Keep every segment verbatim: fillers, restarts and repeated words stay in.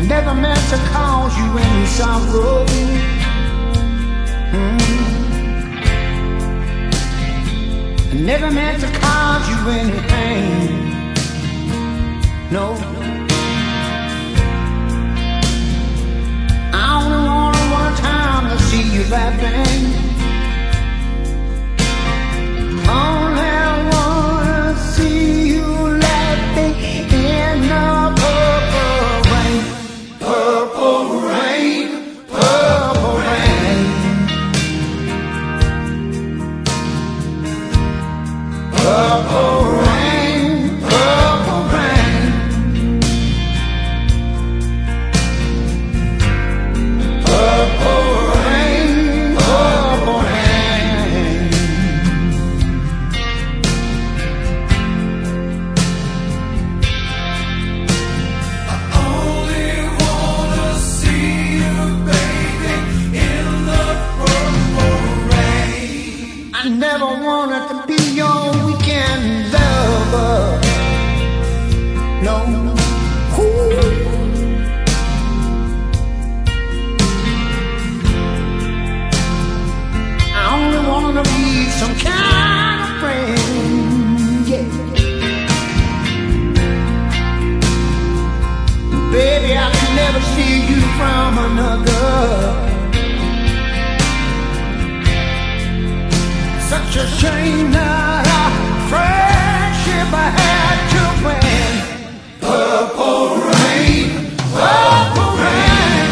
never meant to cause you any sorrow. Mm. Never meant to cause you any pain. No. I only wanted one time to see you laughing. Only wanna see you laughing in the purple rain. Purple rain, purple rain. Purple rain, purple rain. Purple rain, purple rain. I only wanna see you bathing in the purple rain. I never wanted to be your weekend lover. No. Ooh. I only wanted to be some kind of friend. Yeah. Baby, I can never see you from another. Such a shame that our friendship I had to win. Purple rain, purple rain.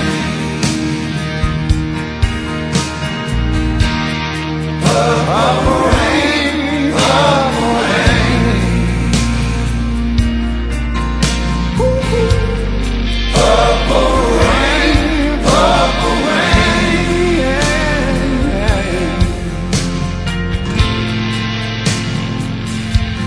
Purple rain, purple rain. Ooh. Purple rain, purple rain. Yeah.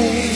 day.